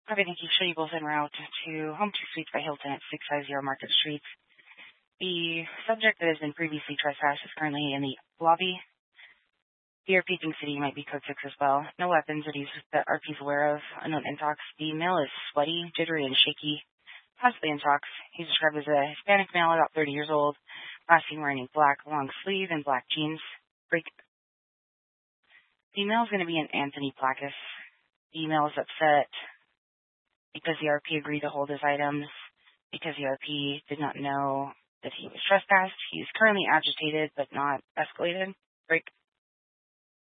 Okay, thank you. Show you both en route to Home 2 Suites by Hilton at 650 Market Street. The subject that has been previously trespassed is currently in the lobby. The RP thinks that he might be code 6 as well. No weapons that RP's aware of. Unknown intox. The male is sweaty, jittery, and shaky. Possibly intox. He's described as a Hispanic male, about 30 years old. Last seen wearing a black long sleeve and black jeans. Break. The male is going to be an Anthony Placus. The male is upset because the RP agreed to hold his items, because the RP did not know that he was trespassed. He's currently agitated but not escalated. Break.